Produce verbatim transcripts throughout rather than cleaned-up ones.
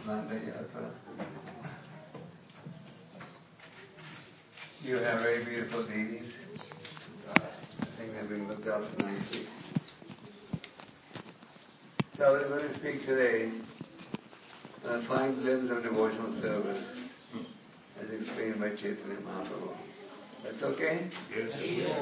You have very beautiful ladies. I think they've been looked after nicely. So I was going to speak today on five levels of devotional service, as explained by Chaitanya Mahaprabhu. That's okay? Yes. Yes.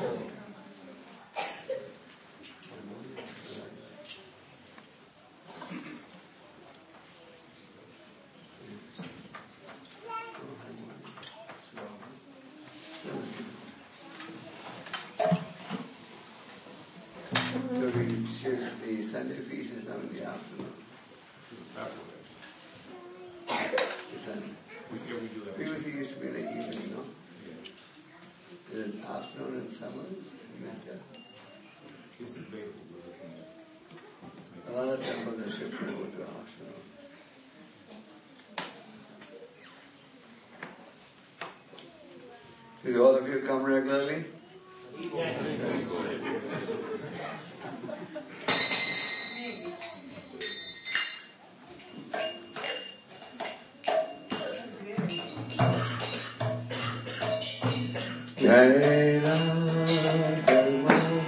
So we should, the Sunday feast is now in the afternoon. The Sunday. Yeah, we do that. Previously it used to be in the evening, no? Is it afternoon in summer? Winter? It's available. We're looking at. A lot of temples are shifted over to afternoon. Do all of you come regularly? Yes. Jai Ram, Jai Ram,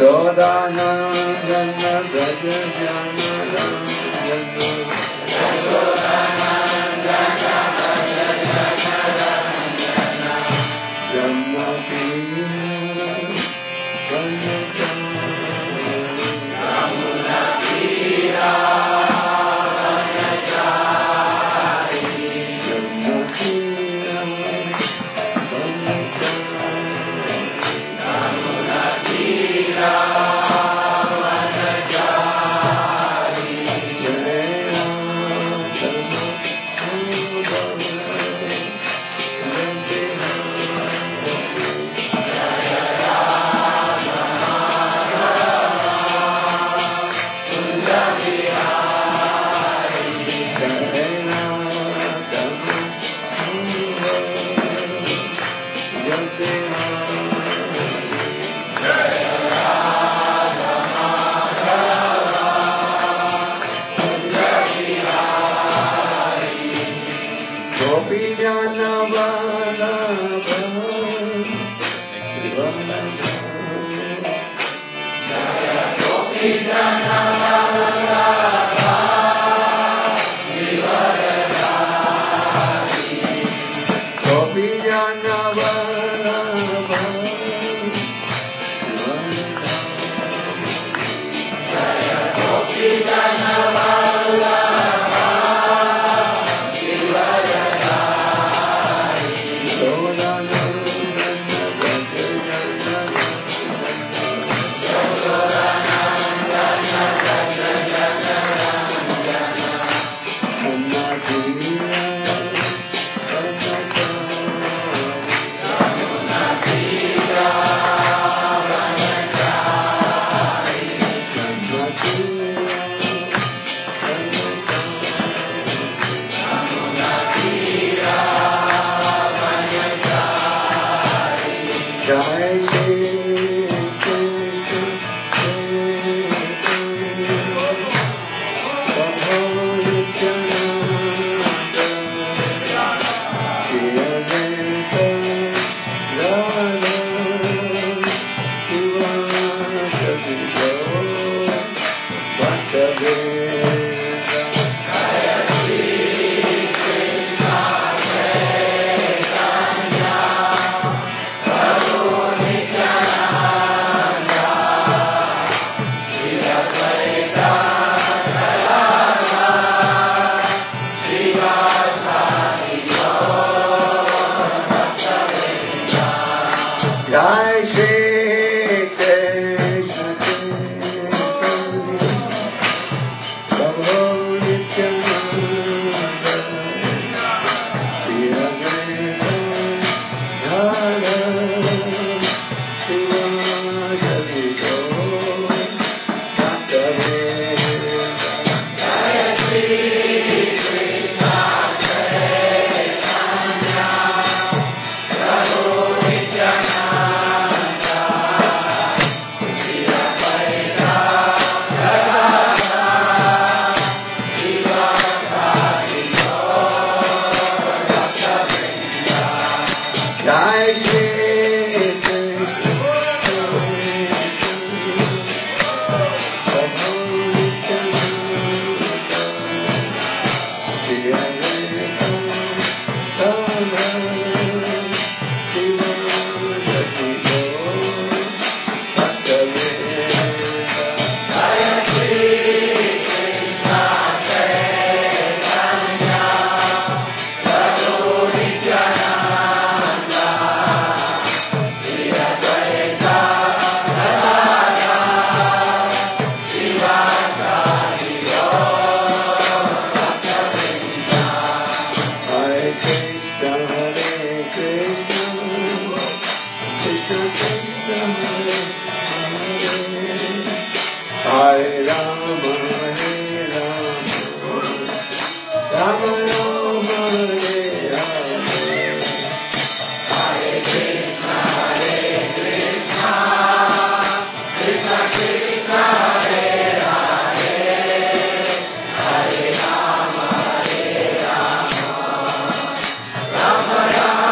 Yashodanandana Braja Janarandana Yashodanandana Braja Janarandana Jamunatira Jamunatira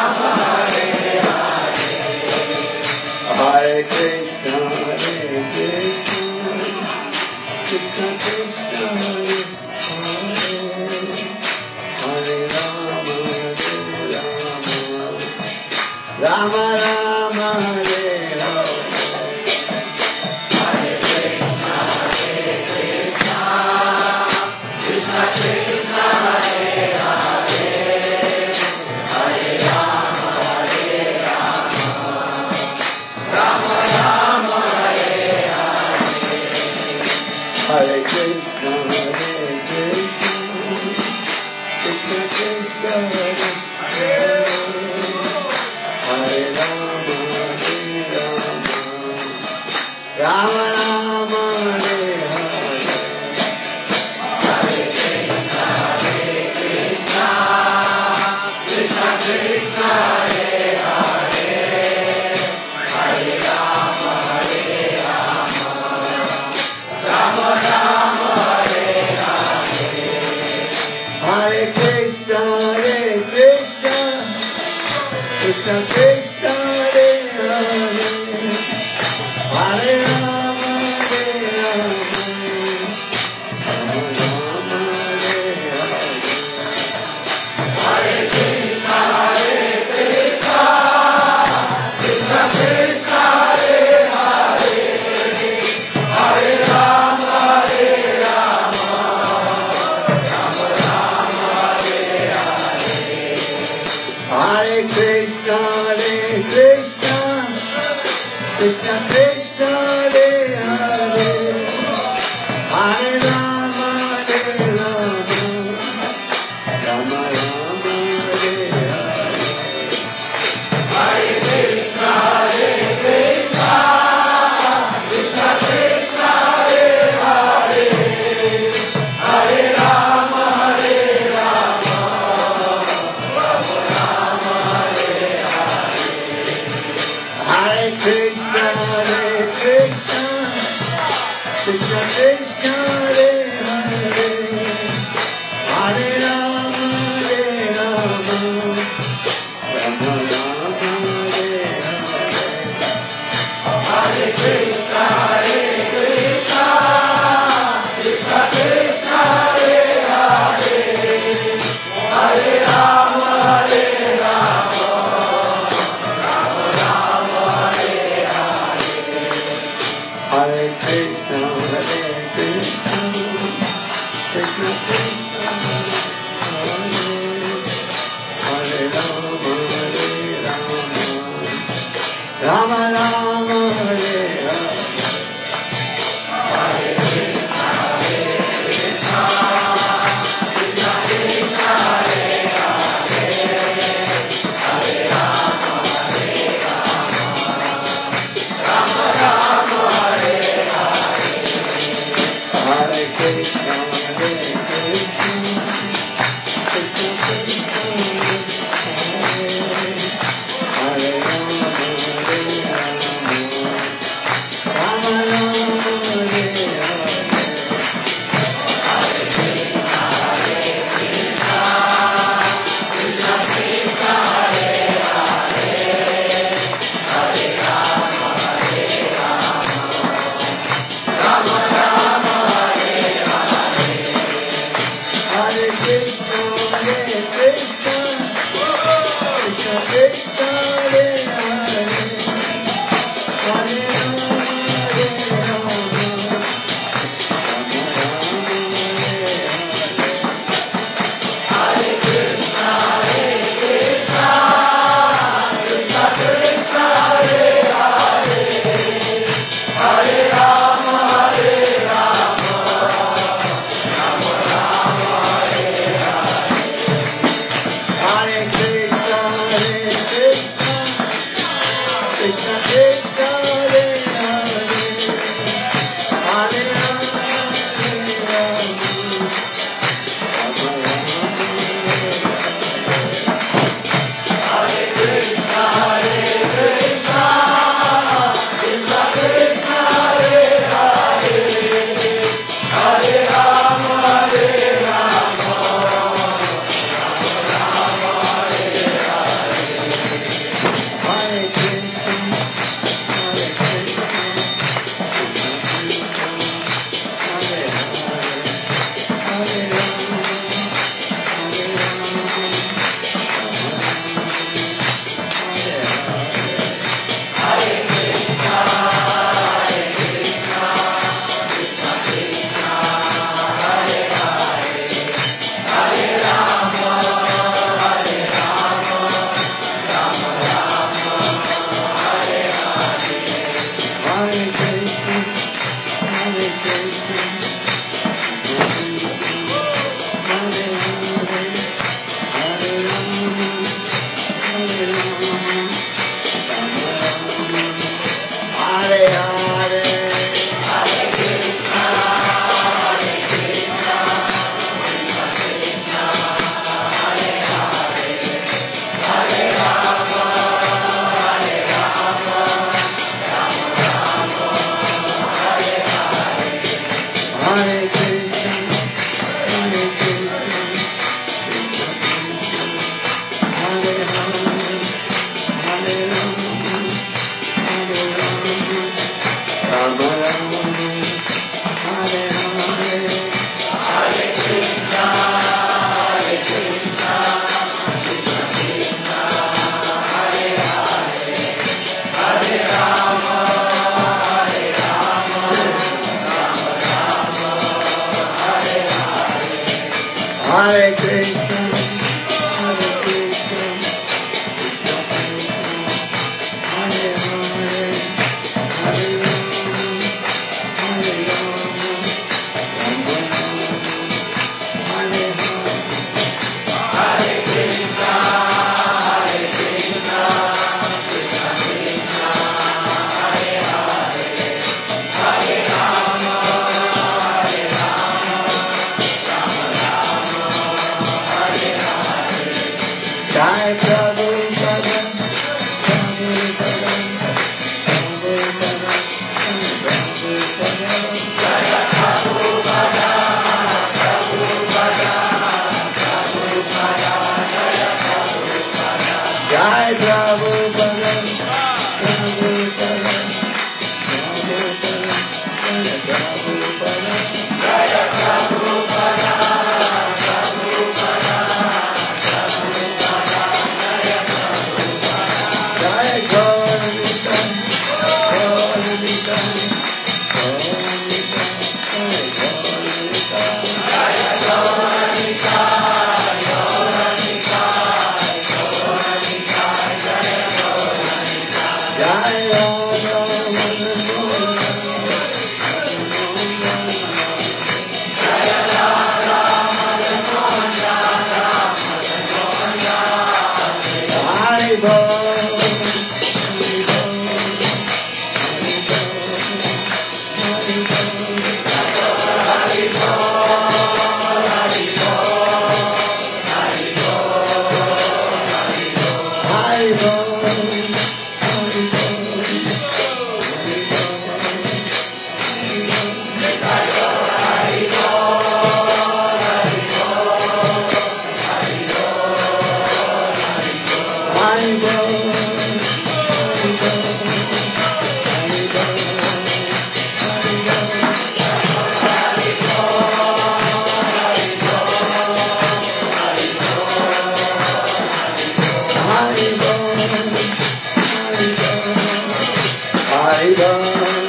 Hare Krishna, Hare Krishna. Hare Hare Krishna, Hare Krishna, Hare Hare, Hare Rama, Hare Rama, Rama Rama, Hare Hare. Hare Krishna, Hare Krishna, Krishna Krishna, Hare Hare, Hare Rama, Hare Rama, Rama Rama, Hare Hare. Jai Prabhupada, Prabhupada, Prabhupada, Prabhupada. Jai Prabhupada, Prabhupada, Prabhupada, Jai Prabhupada, Prabhupada, Prabhupada, Jai Prabhupada, Jai Gauranga, Gauranga, Gauranga, Jai Gauranga, Jai Radha Madana Hari Bol, Hari Bol, Hari Bol, Hari Bol, Hari Hari Bol, Hari Hari Bol, Hari Bol,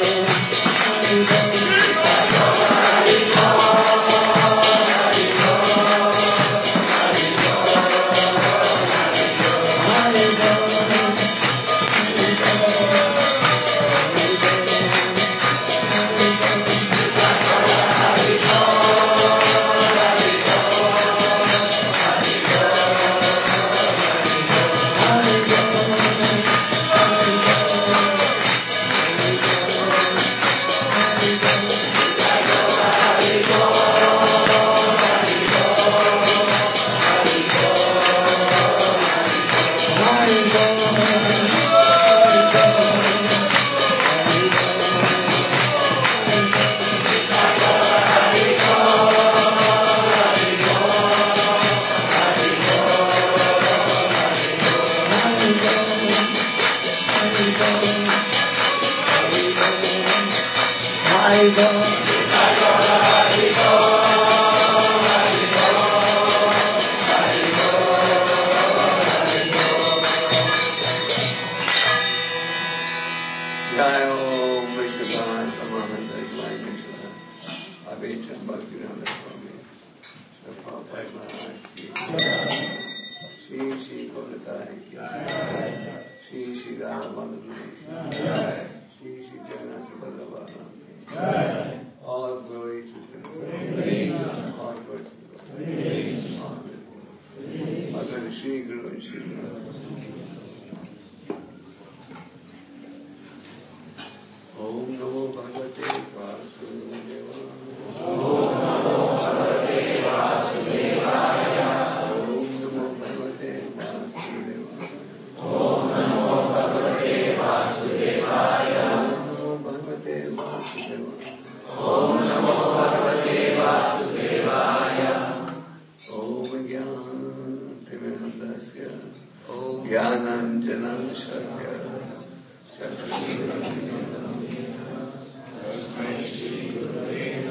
Jai Om Vishnupada Paramahansa Vishnupada Abhecham Bhaktivedanta Swami Prabhupada Maharaj ki Shri Shri Gauratai ki Shri Shri Radha Madhuri Shri Shri Jagannath Balaram ki All glory to the all glory to the all glory Shri Guru and Shri Guru. Om Namo Bhagavate Vasudevaya. Om Namo Bhagavate Vasudevaya. Om Namo Bhagavate Vasudevaya. Om Namo Bhagavate Vasudevaya. Om Namo Bhagavate Vasudevaya. Om Jnana-timirandasya Jnananjanan Sharya Chaturvedi.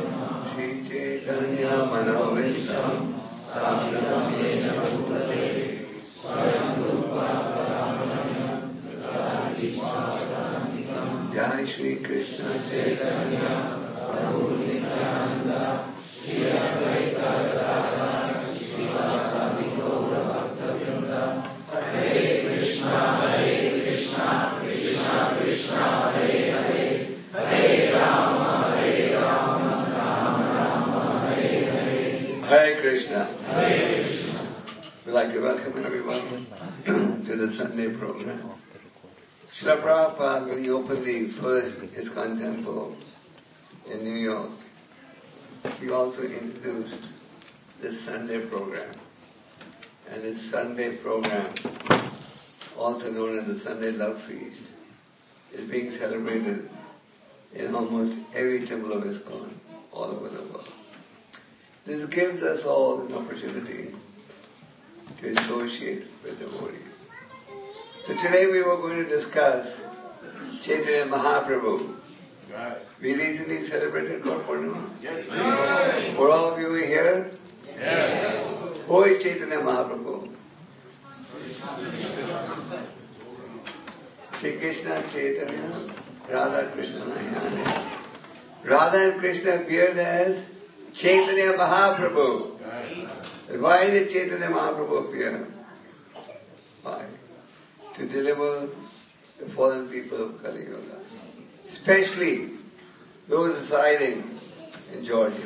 Jai Shri Krishna Chaitanya Prabhu Nityananda Shri Advaita Gadadhara Srivasadi Gaura Bhakta-vrinda Hare Krishna Hare Krishna Krishna Krishna Hare Hare Hare Rama Hare Rama Rama Rama Hare Hare Hare Krishna. Hare Krishna. We'd like to welcome everyone to the Sunday program. Srila Prabhupada, when he opened the first ISKCON temple in New York, he also introduced this Sunday program. And this Sunday program, also known as the Sunday Love Feast, is being celebrated in almost every temple of ISKCON all over the world. This gives us all an opportunity to associate with devotees. So today we were going to discuss Chaitanya Mahaprabhu. Right. We recently celebrated Gaur Purnima. Yes, sir. Were all of you here? Yes. Who is Chaitanya Mahaprabhu? Shri Krishna Chaitanya, Radha Krishna Nayane. Radha and Krishna appeared as Chaitanya Mahaprabhu. Right. Why did Chaitanya Mahaprabhu appear? Why? To deliver the fallen people of Kali Yuga, especially those residing in Georgia.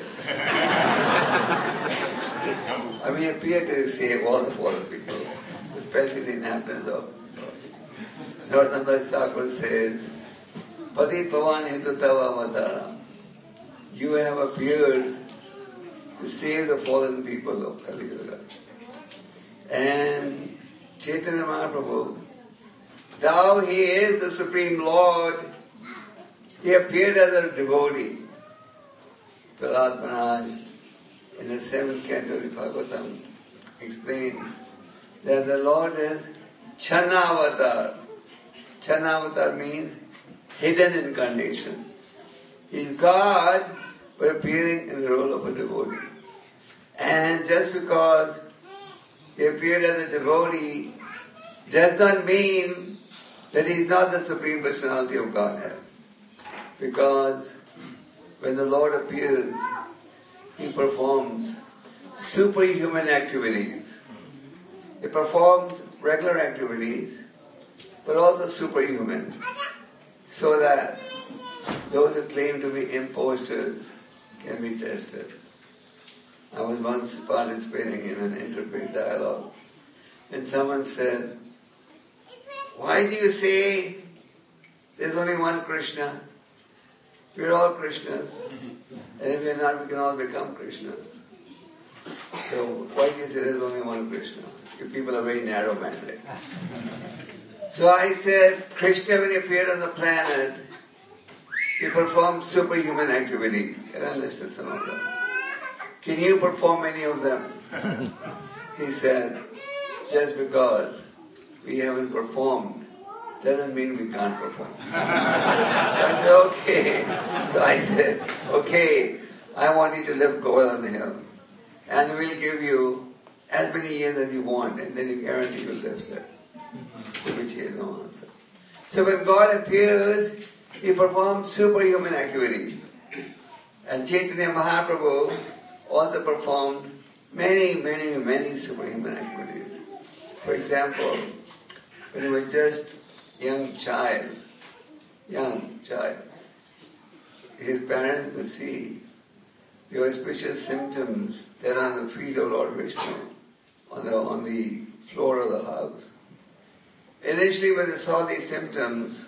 I mean, appear to save all the fallen people, especially the inhabitants of Georgia. Narottam Das Thakur says, Pati Pavan Hindu Tava Avataram. You have appeared to save the fallen people of Kali Yuga. And Chaitanya Mahaprabhu, though he is the Supreme Lord, he appeared as a devotee. Prahlad Maharaj, in the seventh canto of the Bhagavatam, explains that the Lord is Chanavatar. Chanavatar means hidden incarnation. He is God, but appearing in the role of a devotee. And just because he appeared as a devotee does not mean that he is not the Supreme Personality of Godhead. Because when the Lord appears, he performs superhuman activities. He performs regular activities, but also superhuman, so that those who claim to be imposters can be tested. I was once participating in an interfaith dialogue, and someone said, why do you say there's only one Krishna? We're all Krishnas. And if we're not, we can all become Krishnas. So why do you say there's only one Krishna? You people are very narrow-minded. So I said, Krishna, when he appeared on the planet, he performed superhuman activities. And I listed some of them. Can you perform any of them? He said, just because we haven't performed doesn't mean we can't perform. So I said, okay. So I said, okay, I want you to live Goel on the hill. And we'll give you as many years as you want, and then you guarantee you'll live there. To which he had no answer. So when God appears, he performs superhuman activities. And Chaitanya Mahaprabhu also performed many, many, many superhuman activities. For example, when he was just a young child, young child, his parents could see the auspicious symptoms that are on the feet of Lord Vishnu, on the, on the floor of the house. Initially, when they saw these symptoms,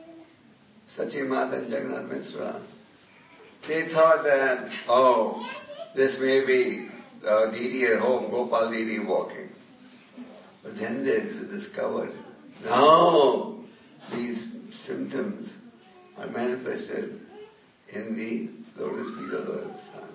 Sachi Mata and Jagannath Mishra, they thought that, oh, this may be uh, Didi at home, Gopal Didi walking. But then they discovered, no, these symptoms are manifested in the lotus feet of the sun.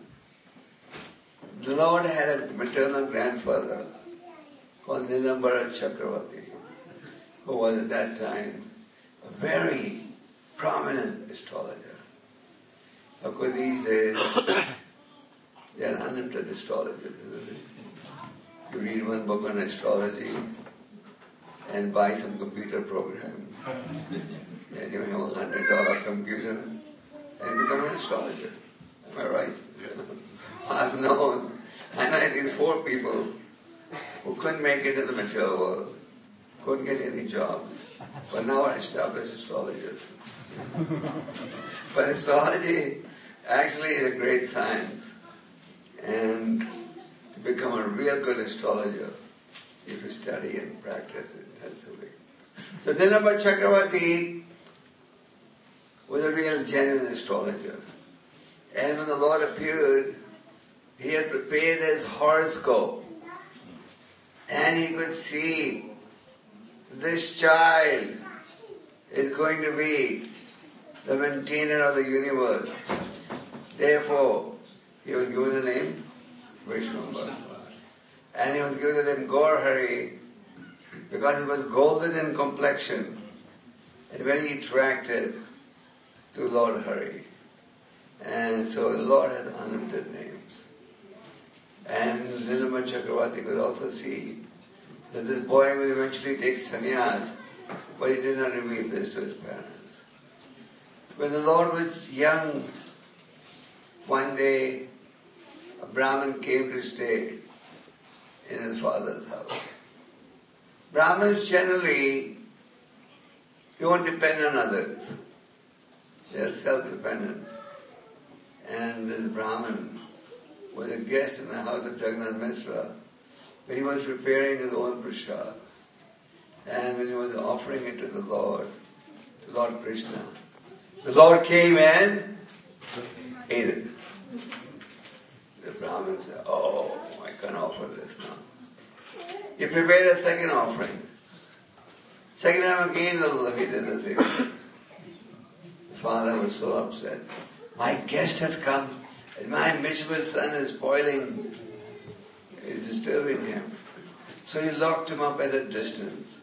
The Lord had a maternal grandfather called Nilambara Chakravarti, who was at that time a very prominent astrologer. Of course, these days, there are unlimited astrologers, isn't it? You read one book on astrology and buy some computer program, and you have a hundred dollar religion and become an astrologer. Am I right? I've known, I know at least four people who couldn't make it in the material world, couldn't get any jobs, but now are established astrologers. But astrology actually is a great science, and to become a real good astrologer, you have to study and practice intensively. So Nilambara Chakravarti was a real genuine astrologer. And when the Lord appeared, he had prepared his horoscope. And he could see this child is going to be the maintainer of the universe. Therefore, he was given the name Vishwambara. And he was given the name Gaurhari because he was golden in complexion and very attracted to Lord Hari. And so the Lord has unlimited names. And Nilambara Chakravarti could also see that this boy will eventually take sannyas, but he did not reveal this to his parents. When the Lord was young, one day a Brahmin came to stay in his father's house. Brahmins generally don't depend on others. They are self-dependent. And this Brahmin was a guest in the house of Jagannath Mishra when he was preparing his own prasad. And when he was offering it to the Lord, to Lord Krishna, the Lord came and ate it. The Brahmin said, oh, I can't offer this now. He prepared a second offering. Second time again, he did the same thing. The father was so upset. My guest has come, and my mischievous son is spoiling, is disturbing him. So he locked him up at a distance.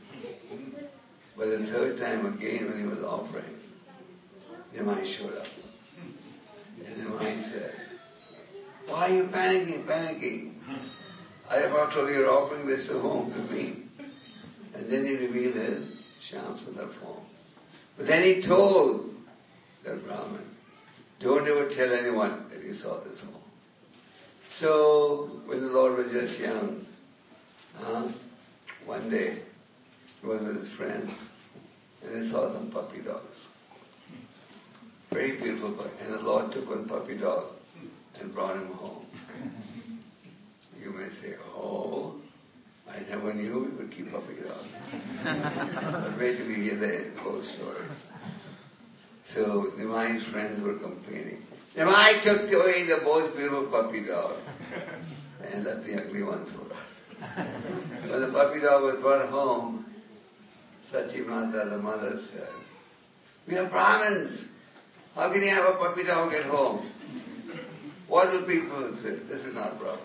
But the third time again, when he was offering, Nimai showed up. And Nimai said, why are you panicking, panicking? I have after all you're offering this to whom? To me. And then he revealed his Shyam Sundar form. But then he told the Brahmin, don't ever tell anyone that you saw this form. So, when the Lord was just young, uh, one day he was with his friends and they saw some puppy dogs. Very beautiful puppy. And the Lord took one puppy dog and brought him home. You may say, oh, I never knew we could keep puppy dogs. But wait till you hear the whole story. So Nimai's friends were complaining. Nimai took away the most beautiful puppy dog and left the ugly ones for us. When the puppy dog was brought home, Sachi Mata, the mother, said, we are Brahmins. How can you have a puppy dog at home? What will people say? This is not proper.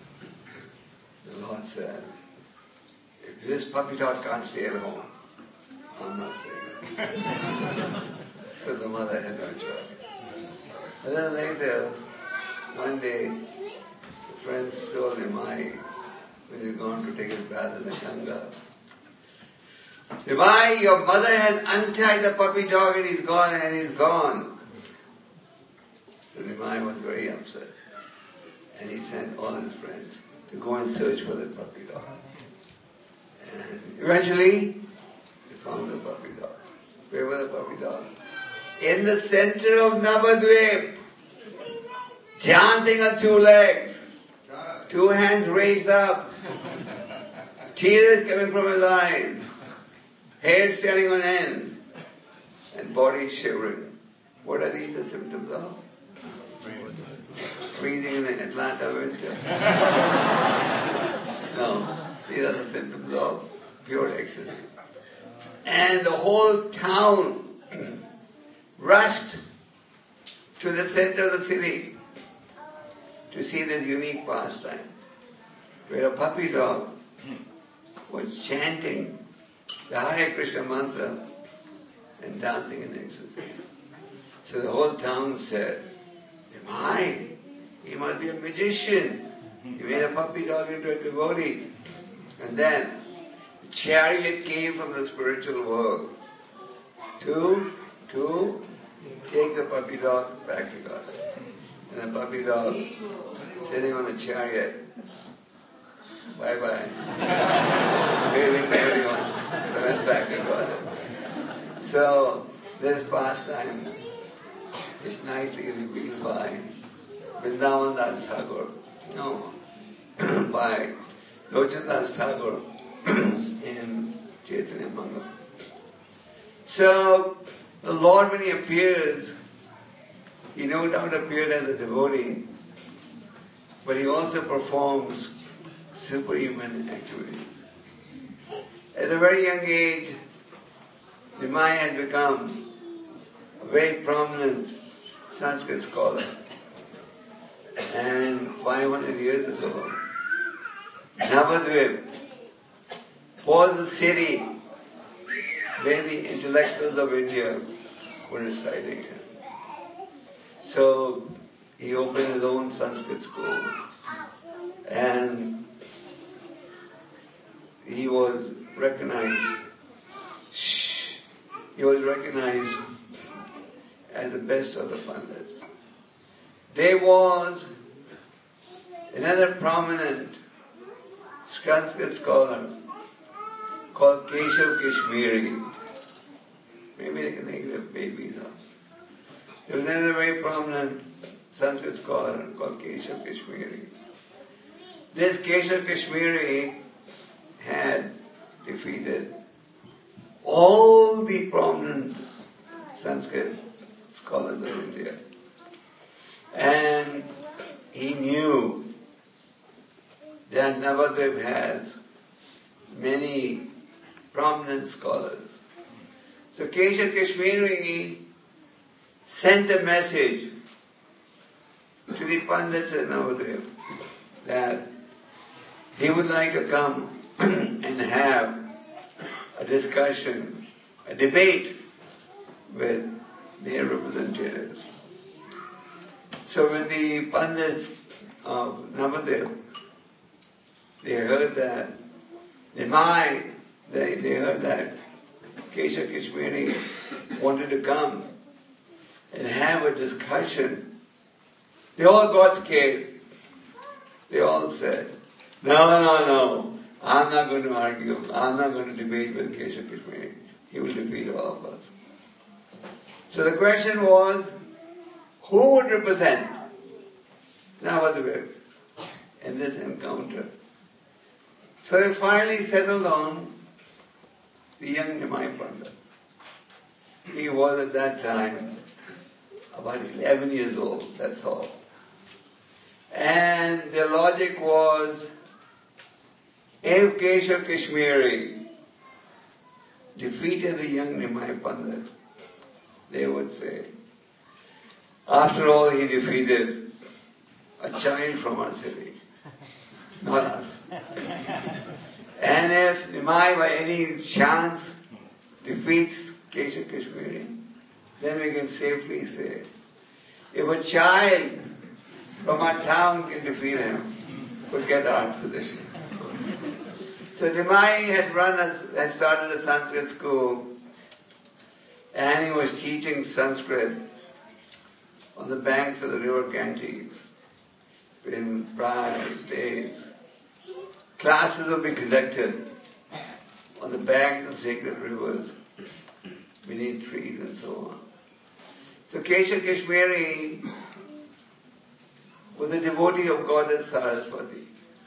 The Lord said, if this puppy dog can't stay at home, I'm not staying at home. So the mother had no choice. A little later, one day, the friends told him, I, when you're going to take a bath in the Ganga, Nimai, your mother has untied the puppy dog and he's gone and he's gone. So Nimai was very upset. And he sent all his friends to go and search for the puppy dog. And eventually, they found the puppy dog. Where was the puppy dog? In the center of Navadvip, dancing on two legs, two hands raised up, tears coming from his eyes, hair standing on end, and body shivering. What are these the symptoms of? Freezing in the Atlanta winter. No, these are the symptoms of pure ecstasy. And the whole town rushed to the center of the city to see this unique pastime, where a puppy dog was chanting the Hare Krishna mantra and dancing in ecstasy. So the whole town said, Nimai, he must be a magician. He made a puppy dog into a devotee. And then the chariot came from the spiritual world to, to take the puppy dog back to God. And the puppy dog sitting on the chariot, bye-bye, waving to everyone, so went back to God. So this pastime is nicely revealed by Vrindavan Das Thakur, no, by Lochan Das Thakur in Chaitanya Mangal. So the Lord, when He appears, He no doubt appeared as a devotee, but He also performs superhuman activities. At a very young age, Nimai had become a very prominent Sanskrit scholar. And five hundred years ago, Navadvip was the city where the intellectuals of India were residing in. So he opened his own Sanskrit school, and he was recognized, shh, he was recognized as the best of the Pandits. There was another prominent Sanskrit scholar called Keshav Kashmiri. Maybe they can think of babies. Huh? There was another very prominent Sanskrit scholar called Keshav Kashmiri. This Keshav Kashmiri had defeated all the prominent Sanskrit scholars of India. And he knew that Navadvip has many prominent scholars. So Keshav Kashmiri sent a message to the Pandits at Navadvip that he would like to come and have a discussion, a debate with their representatives. So when the Pandits of Navadvip, they heard that, Nimai, they, they heard that Keshav Kashmiri wanted to come and have a discussion, they all got scared. They all said, no, no, no, I'm not going to argue, I'm not going to debate with Keshav Kashmiri. He will defeat all of us. So the question was, who would represent Navadvip in this encounter? So they finally settled on the young Nimai Pandit. He was at that time about eleven years old, that's all. And their logic was, if Keshav Kashmiri defeated the young Nimai Pandit, they would say, after all, he defeated a child from our city, not us. And if Nimai by any chance defeats Keshav Kashmiri, then we can safely say, if a child from our town can defeat him, forget our position. So Nimai had run a, had started a Sanskrit school, and he was teaching Sanskrit on the banks of the river Ganges in prior days. Classes would be conducted on the banks of sacred rivers, beneath trees and so on. So Keshav Kashmiri was a devotee of Goddess Saraswati.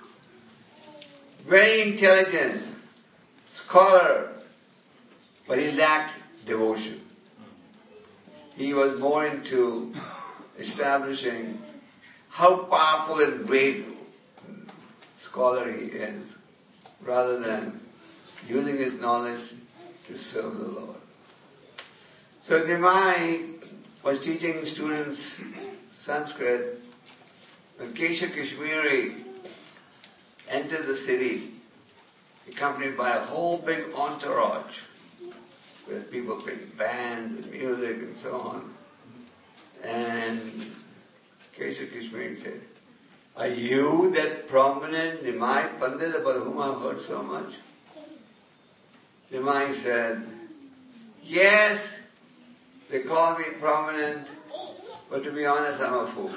Very intelligent, scholar, but he lacked devotion. He was more into establishing how powerful and great scholar he is, rather than using his knowledge to serve the Lord. So Nimai was teaching students Sanskrit when Keshav Kashmiri entered the city, accompanied by a whole big entourage, with people playing bands and music and so on. And Keshav Kashmiri said, are you that prominent Nimai Pandit about whom I've heard so much? Nimai said, yes, They call me prominent, but to be honest, I'm a fool.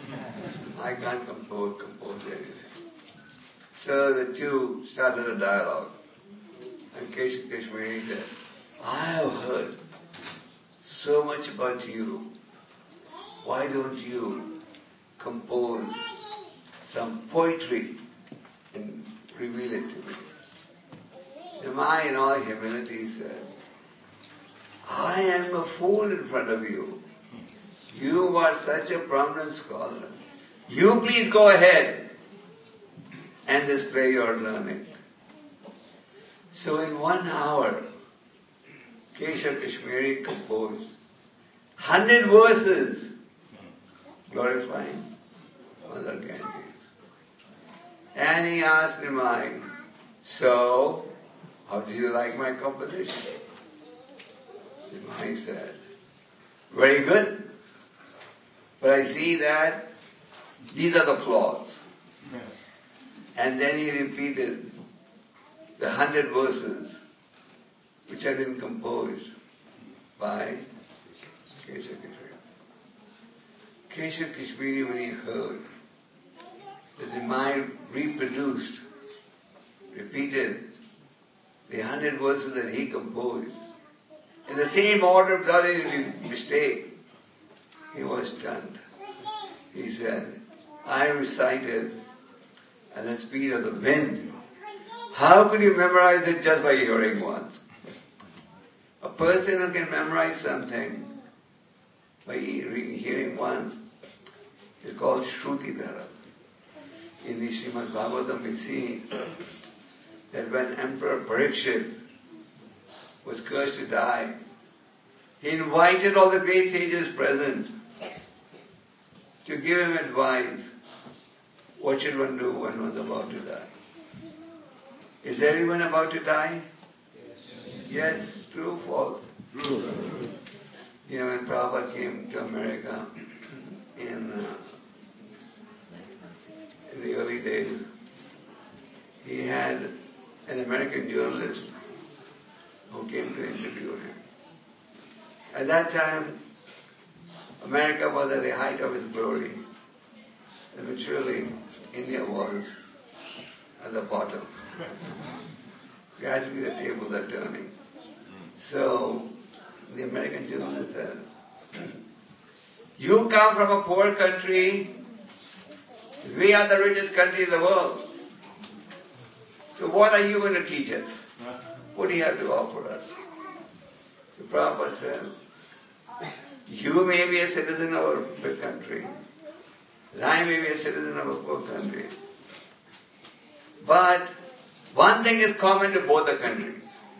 I can't compose, compose anything. So the two started a dialogue. And Keshav Kashmiri said, I have heard so much about you. Why don't you compose some poetry and reveal it to me? Nimai in all humility said, I am a fool in front of you. You are such a prominent scholar. You please go ahead and display your learning. So in one hour, Keshav Kashmiri composed hundred verses glorifying Mother Ganges. And he asked Nimai, so, how did you like my composition? Nimai said, very good. But I see that these are the flaws. And then he repeated the hundred verses which had been composed by Keshav Kashmiri. Keshav Kashmiri, when he heard that Nimai reproduced, repeated the hundred verses that he composed in the same order without any mistake, he was stunned. He said, I recited at the speed of the wind. How could you memorize it just by hearing once? A person who can memorize something by hearing once is called Shrutidhara. In the Srimad Bhagavatam we see that when Emperor Parikshit was cursed to die, he invited all the great sages present to give him advice. What should one do when one's about to die? Is everyone about to die? Yes. Yes, true, false? True. You know, when Prabhupada came to America in, uh, in the early days, he had an American journalist who came to interview him. At that time, America was at the height of its glory, and literally India was at the bottom. Gradually the tables are turning. So the American journalist said, you come from a poor country, we are the richest country in the world. So what are you going to teach us? What do you have to offer us? So Prabhupada said, you may be a citizen of a big country, and I may be a citizen of a poor country. But one thing is common to both the countries.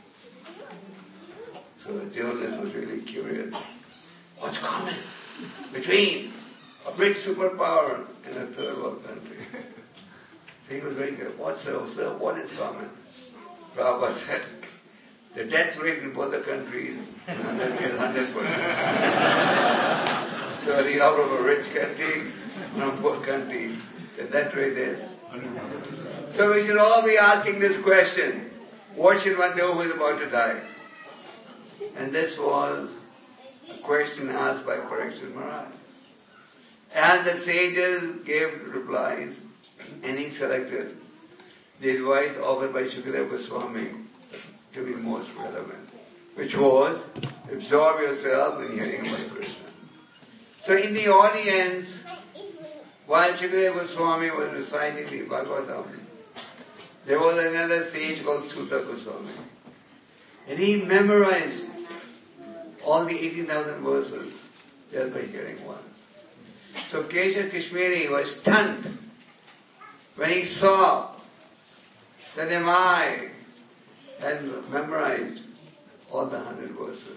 So the journalist was really curious. What's common between a big superpower and a third world country? So he was very good. What so, sir? What is common? Prabhupada said, the death rate in both the countries is one hundred percent. So the out of a rich country and a poor country, the death rate is. So we should all be asking this question, what should one do who is about to die? And this was a question asked by Parikshit Maharaj. And the sages gave replies, and he selected the advice offered by Shukadeva Goswami to be most relevant, which was, absorb yourself in hearing about Krishna. So in the audience, while Shukadeva Goswami was reciting the Bhagavatam, there was another sage called Suta Goswami. And he memorized all the eighteen thousand verses just by hearing once. So Keshav Kashmiri was stunned when he saw that Nimai had memorized all the hundred verses.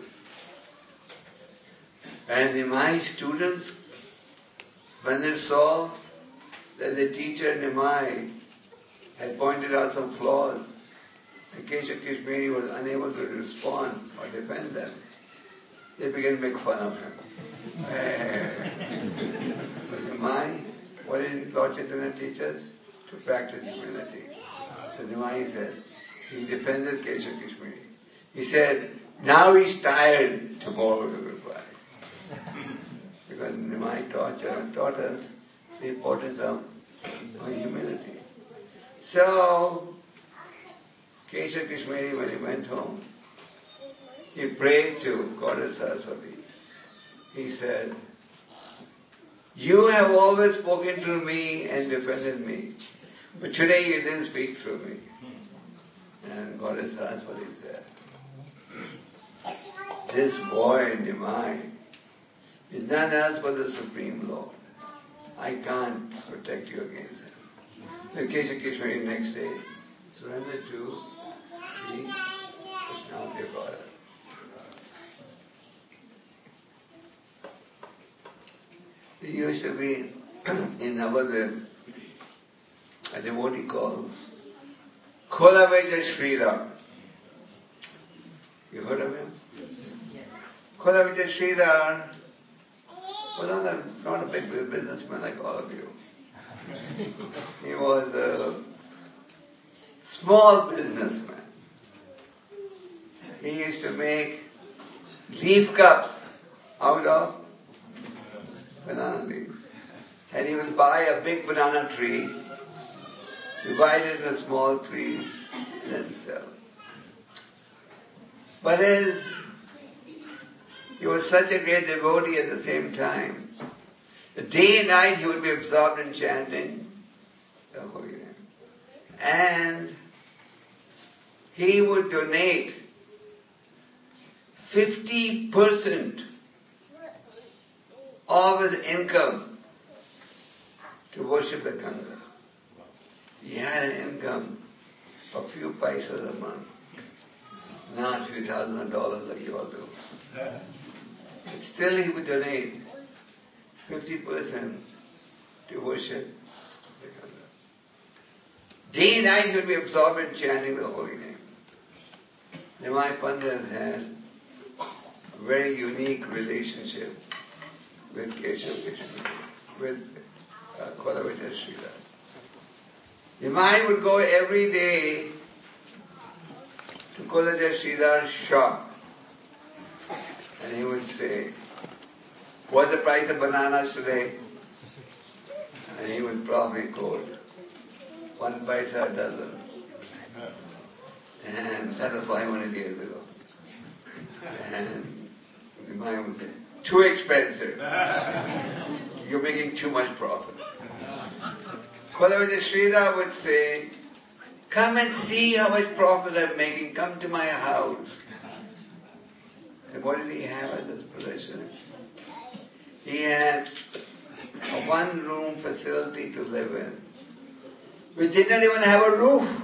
And Nimai's students, when they saw that the teacher Nimai had pointed out some flaws, and Keshav Kashmiri was unable to respond or defend them, they began to make fun of him. But Nimai, what did Lord Chaitanya teach us? To practice humility. So Nimai said, he defended Keshav Kashmiri. He said, now he's tired, tomorrow he will reply. when Nimai taught, taught us the importance of humility. So, Kesha Kashmiri, when he went home, he prayed to Goddess Saraswati. He said, "You have always spoken to me and defended me, but today you didn't speak through me." And Goddess Saraswati said, "This boy Nimai is none else but the Supreme Lord. I can't protect you against him." The Kesha Kashmiri next day surrendered to the Vaishnava Goddess. There used to be in Navadvip a devotee called Kholaveja Sridhar. You heard of him? Yes. Kholaveja Sridhar was not a, not a big businessman like all of you. He was a small businessman. He used to make leaf cups out of banana leaf. And he would buy a big banana tree, divide it into small trees, and then sell. But as he was such a great devotee at the same time, day and night he would be absorbed in chanting the holy name. And he would donate fifty percent of his income to worship the Ganga. He had an income of a few paisas a month, not a few thousand of dollars like you all do. But still he would donate fifty percent to worship the Ganga. Day and night he would be absorbed in chanting the holy name. Nimai Pandit had a very unique relationship with Keshav Kashmiri, with uh, Kholaveja Sridhar. Nimai would go every day to Kholaveja Sridhar's shop and he would say, "What's the price of bananas today?" And he would probably quote, "One paisa a dozen." And that was five hundred years ago. And Nimai would say, "Too expensive. You're making too much profit." Kholaveja Sridhar would say, "Come and see how much profit I'm making. Come to my house." And what did he have at his possession? He had a one-room facility to live in, which did not even have a roof.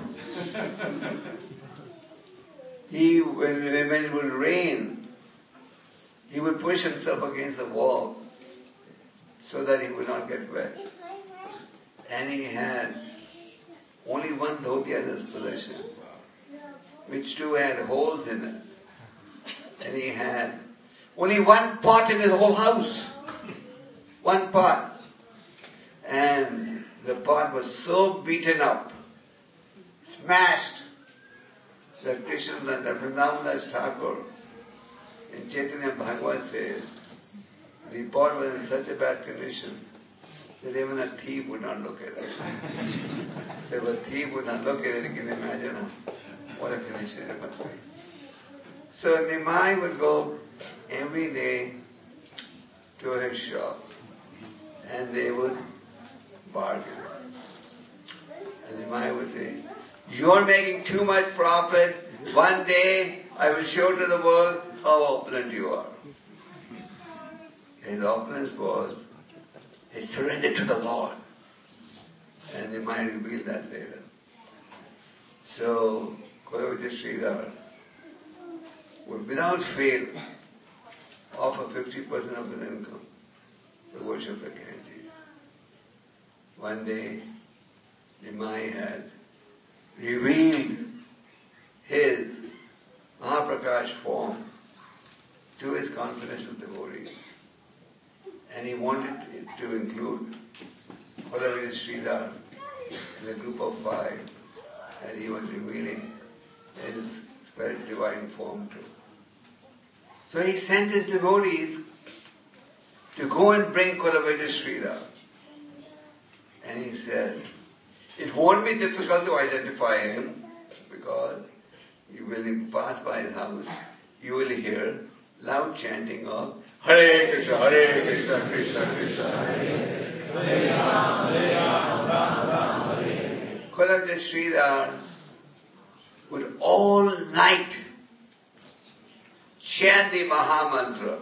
He, when, when it would rain, he would push himself against the wall so that he would not get wet. And he had only one dhoti as his possession, which too had holes in it. And he had only one pot in his whole house. One pot. And the pot was so beaten up, smashed, that Krishna, that Vrindavan Das Thakur in Chaitanya Bhagavad says, the pot was in such a bad condition that even a thief would not look at it. So if a thief would not look at it, you can imagine what a condition it must be. So Nimai would go every day to his shop and they would bargain. And Nimai would say, "You're making too much profit. One day I will show to the world how opulent you are." His opulence was his surrender to the Lord. And Nimai revealed that later. So Kholaveja Sridhar would without fail offer fifty percent of his income to worship the Ganges. One day, Nimai had revealed his Mahaprakash form to his confidential devotees. And he wanted it to include Kholaveja Sridhar in a group of five, and he was revealing his spirit divine form too. So he sent his devotees to go and bring Kulavati Sridhar. And he said, it won't be difficult to identify him because you will pass by his house, you will hear loud chanting of Hare Krishna, Hare Krishna, Krishna Krishna, Hare Hare Rama, Hare Rama, Rama Hare. Kulavati Sridhar would all night chant the Mahamantra.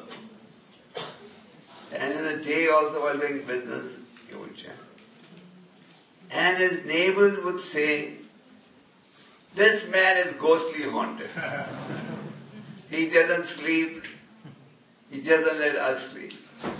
And in the day also while doing business, he would chant. And his neighbors would say, this man is ghostly haunted. He doesn't sleep. He doesn't let us sleep.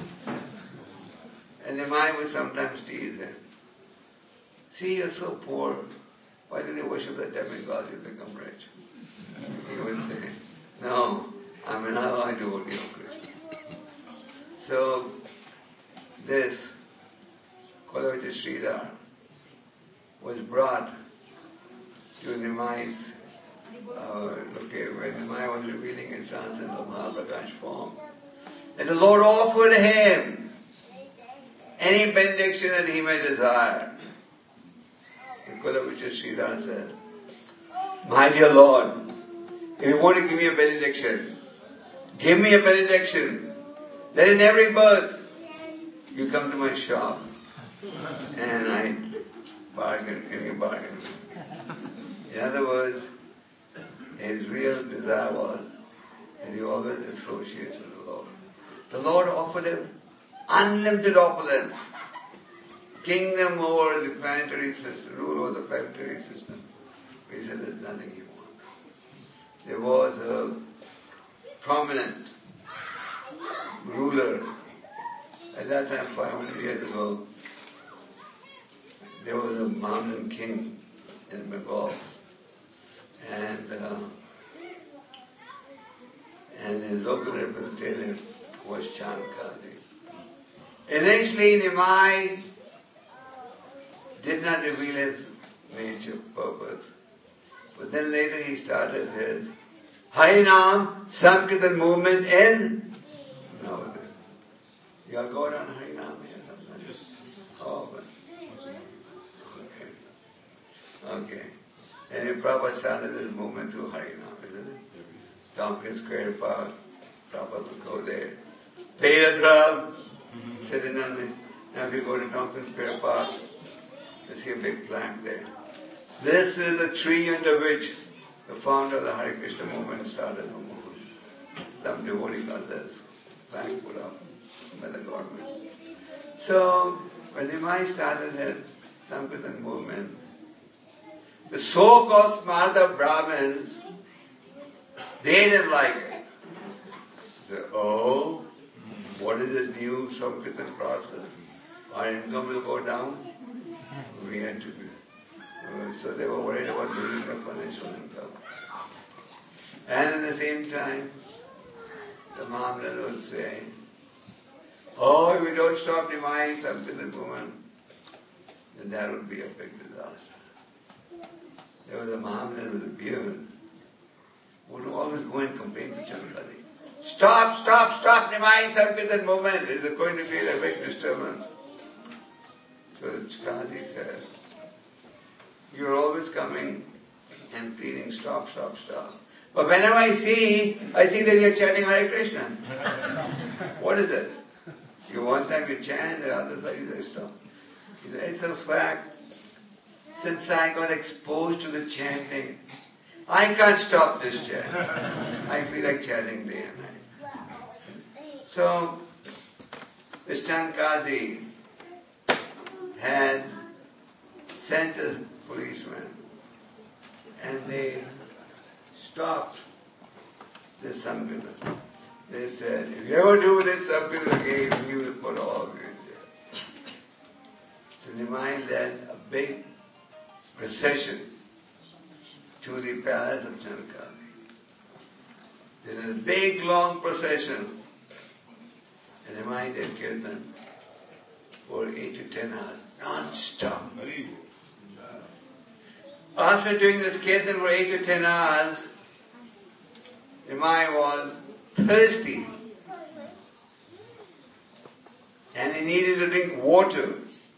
And Nimai would sometimes tease him. See, you're so poor. Why don't you worship the demigod? You'll become rich. He would say, no, I'm an ally devotee of Krishna. So, this Kulavati Sridhar was brought to Nimai's, uh, okay, when Nimai was revealing his transcendental Mahaprakash form. And the Lord offered him any benediction that he may desire. And Kulavati Sridhar said, my dear Lord, if you want to give me a benediction, give me a benediction. That in every birth, you come to my shop and I bargain, can you bargain? In other words, his real desire was that he always associates with the Lord. The Lord offered him unlimited opulence, kingdom over the planetary system, rule over the planetary system. He said there's nothing he wants. There was a prominent ruler. At that time, five hundred years ago, there was a mountain king in Bengal. And uh, and his local representative was Chand Kazi. Initially, Nimai did not reveal his nature, purpose. But then later he started his Harinam Sankirtan movement in Navadvip. You all go down Harinam here sometimes? Yes. How often? Once a month. Okay. Okay. And Prabhupada started this movement through Harinam, isn't it? Tompkins Square Park, Prabhupada would go there. Play the drum, mm-hmm. sit in on it. Now if you go to Tompkins Square Park, you see a big plaque there. This is the tree under which the founder of the Hare Krishna movement started the movement. Some devotee got this plaque put up by the government. So, when Nimai started his Sankirtan movement, the so-called Smarta Brahmins, they didn't like it. They said, oh, what is this new Sankirtan process? Our income will go down. We had to be. Uh, so they were worried about losing their financial income. And at the same time, the Mahamrata would say, oh, if we don't stop Nimai Sankirtan movement, then that would be a big disaster. There was a Mahamrata with a beard who would always go and complain to Chankadi. Stop, stop, stop Nimai Sankirtan movement. It is going to be a big disturbance. So Kazi said, you're always coming and pleading, stop, stop, stop. But whenever I see, I see that you're chanting Hare Krishna. What is this? You one time you chant, the other side you say stop. He said, it's a fact. Since I got exposed to the chanting, I can't stop this chant. I feel like chanting day and night. So, this Chand Kazi had sent a policeman and they stopped this Sankirtan. They said, if you ever do this Sankirtan again, we will put all of you in jail. So Nimai led a big procession to the palace of Chand Kazi. There was a big long procession and Nimai did Kirtan for eight to ten hours, non-stop. After doing this Kirtan for eight to ten hours, Nimai was thirsty. and he needed to drink water.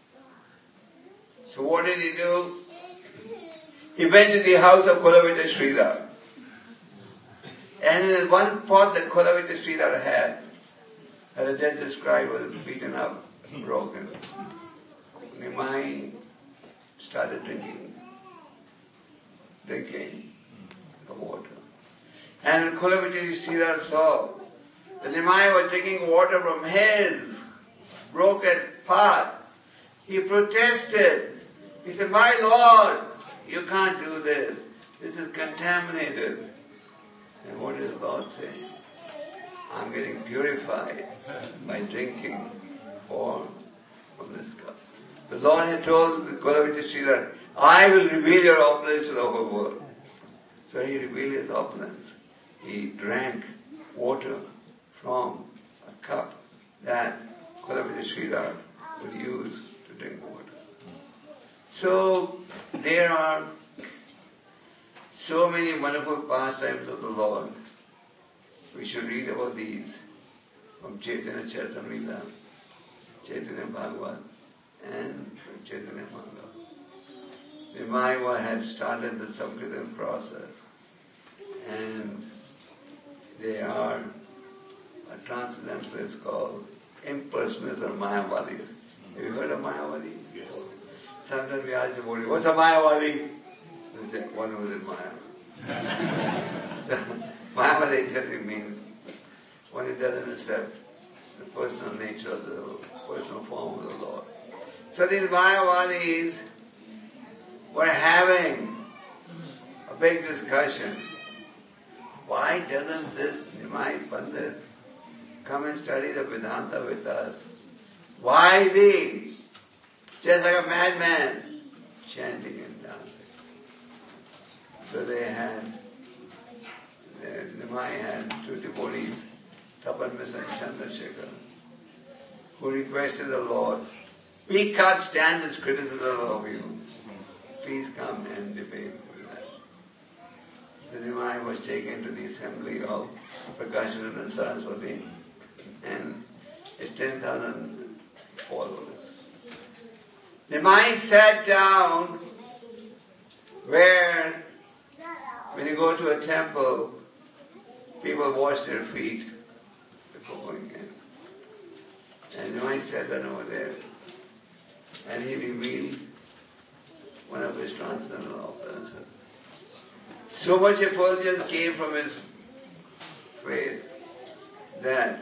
So what did he do? He went to the house of Kulavita Sridhar. And in one pot that Kulavita Sridhar had, as the judge described, was beaten up, broken. Nimai started drinking, drinking the water. And when Kulavita Sridhar saw that Nimai was drinking water from his broken pot, he protested. He said, "My Lord, you can't do this. This is contaminated." And what did the Lord say? "I'm getting purified by drinking for from this cup." The Lord had told Kulavita Sridhar, "I will reveal your opulence to the whole world." So he revealed his opulence. He drank water from a cup that Kulavita Sridhar would use to drink water. So there are so many wonderful pastimes of the Lord. We should read about these from Chaitanya Charitamrita, Chaitanya Bhagavat, and from Chaitanya Mahaprabhu. The Maiva had started the Sankirtan process, and they are a transcendentalist called impersonalists or Mayavadis. Have you heard of Mayavadi? Yes. Sometimes we ask somebody, "What's a Mayavadi?" They say, "One who is in Maya." So, Mayavadi simply means one who doesn't accept the personal nature of the personal form of the Lord. So these Mayavadis were having a big discussion. Why doesn't this Nimai Pandit come and study the Vedanta with us? Why is he just like a madman chanting and dancing? So they had, Nimai had two devotees, Tapan Misa and Chandrasekhar, who requested the Lord, "We can't stand this criticism of you. Please come and debate with us." The Nimai was taken to the assembly of Prakashananda Saraswati, and it's ten thousand followers. Nimai sat down where, when you go to a temple, people wash their feet before going in. And Nimai sat down over there, and he revealed one of his transcendental opulences. So much effulgence came from his face that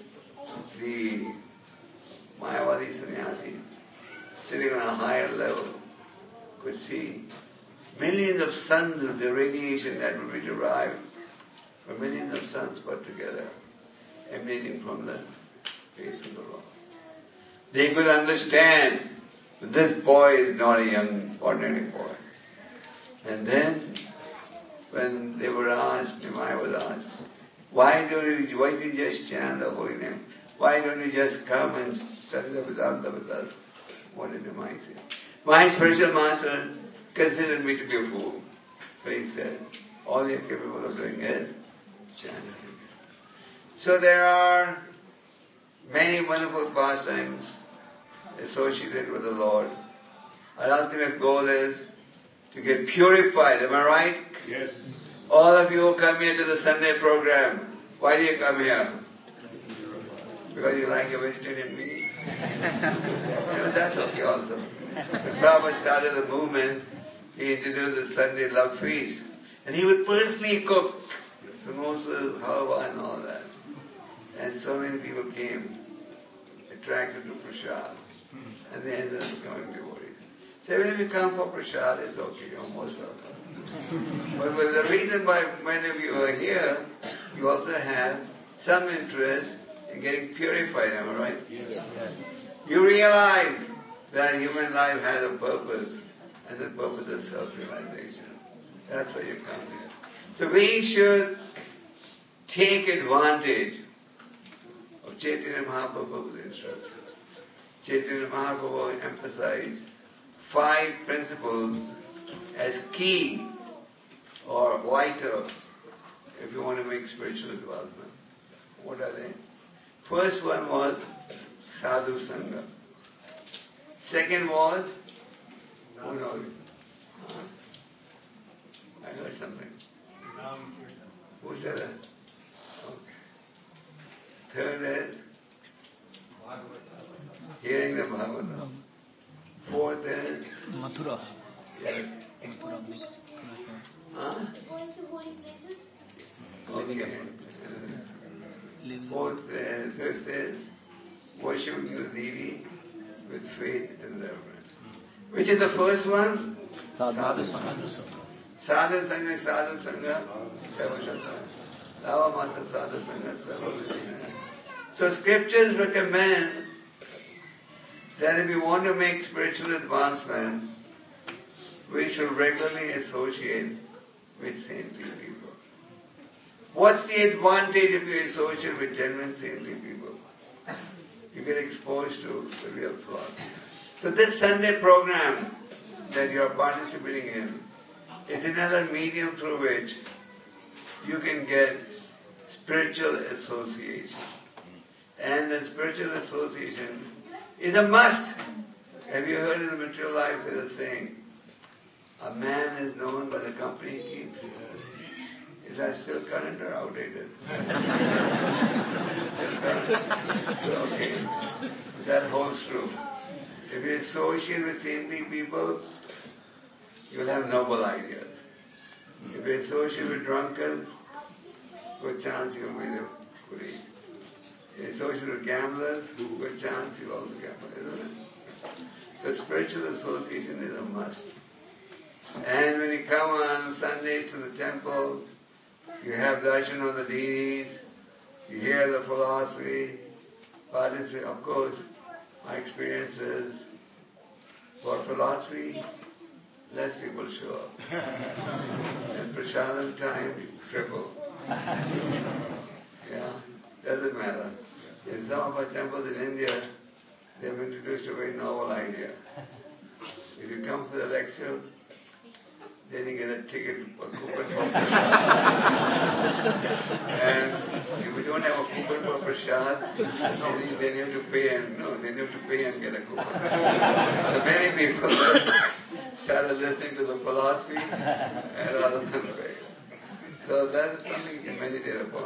the Mayavadi sannyasi, sitting on a higher level, could see millions of suns of the radiation that would be derived from millions of suns put together, emanating from the face of the Lord. They could understand that this boy is not a young, ordinary boy. And then, when they were asked, Nimai was asked, why don't you, why do you just chant the holy name? Why don't you just come and study the Vedanta with us? What did Nimai say? My spiritual master considered me to be a fool. So he said, all you're capable of doing is chanting. So there are many wonderful pastimes associated with the Lord. Our ultimate goal is to get purified. Am I right? Yes. All of you who come here to the Sunday program, why do you come here? Because you like a vegetarian meat? That's okay also. When Prabhupada started the movement, he introduced the Sunday Love Feast. And he would personally cook samosas, halwa and all that. And so many people came, attracted to prasad. And they ended up becoming devotees. So even if you come for prasad, it's okay, you're most welcome. But with the reason why many of you are here, you also have some interest in getting purified, am I right? Yes. You realize that human life has a purpose, and the purpose is self-realization. That's why you come here. So we should take advantage of Chaitanya Mahaprabhu's instruction. Chaitanya Mahaprabhu emphasized five principles as key or vital if you want to make spiritual development. What are they? First one was Sadhu Sangha. Second was, who knows? Huh? I heard something. Who said that? Okay. Third is hearing the Bhagavatam. Fourth is Mathura. yes. Huh? Going to holy places? Okay. Fourth and fifth is worshiping the deity with faith and reverence. Which is the first one? Sadhu Sangha. Sadhu Sangha, Sadhu Sangha, Sarvashaka. Lava Mata Sadhu Sangha, Sarvashaka. So scriptures recommend that if we want to make spiritual advancement, we should regularly associate with saintly people. What's the advantage if you associate with genuine saintly people? You get exposed to the real philosophy. So this Sunday program that you are participating in is another medium through which you can get spiritual association. And the spiritual association is a must. Have you heard in the material life there's a saying, a man is known by the company he keeps? Is that still current or outdated? Still current? So, okay. That holds true. If you associate with saintly people, you will have noble ideas. If you associate with drunkards, good chance you will be the kuri. If you associate with gamblers, good chance you will also gamble, isn't it? So spiritual association is a must. And when you come on Sundays to the temple, you have darshan of the deities, you hear the philosophy, participate. Of course, my experience is, for philosophy, less people show up. And prasadam time, triple. Yeah, doesn't matter. In some of our temples in India, they have introduced a very novel idea. If you come for the lecture, then you get a ticket, a coupon for prasad. And if we don't have a coupon for prasad, then you, then you have to pay and no, then you have to pay and get a coupon. So many people started listening to the philosophy and rather than pay. So that is something you can meditate upon.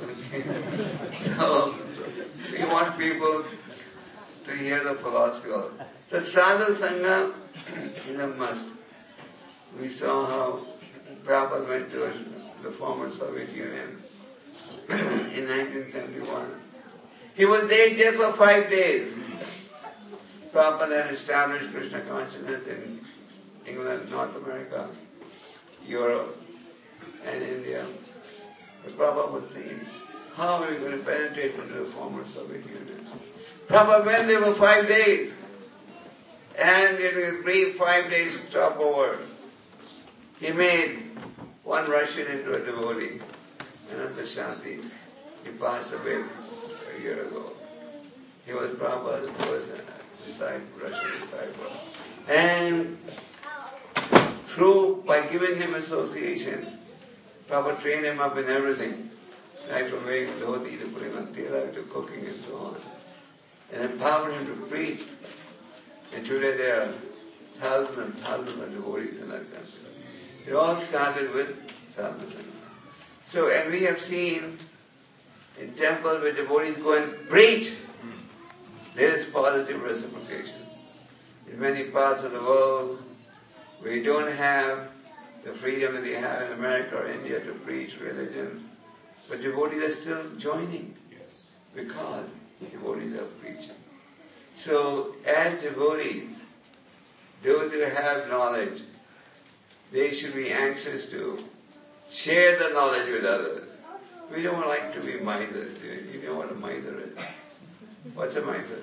So we want people to hear the philosophy also. So Sadhu Sangha is a must. We saw how Prabhupada went to the former Soviet Union in nineteen seventy-one. He was there just for five days. Prabhupada had established Krishna consciousness in England, North America, Europe, and India. But Prabhupada was saying, how are we going to penetrate into the former Soviet Union? Prabhupada went there for five days. And in a brief five days stopover, he made one Russian into a devotee, Ananta Shanti. He passed away a year ago. He was Prabhupada's first disciple, Russian disciple. And through, by giving him association, Prabhupada trained him up in everything, right from wearing dhoti to putting on tila to cooking and so on, and empowered him to preach. And today there are thousands and thousands of devotees in that country. It all started with Sadhu Sangha. So, and we have seen in temples where devotees go and preach, there is positive reciprocation. In many parts of the world, we don't have the freedom that they have in America or India to preach religion, but devotees are still joining because devotees are preaching. So, as devotees, those who have knowledge, they should be anxious to share the knowledge with others. We don't like to be misers. You know what a miser is? What's a miser?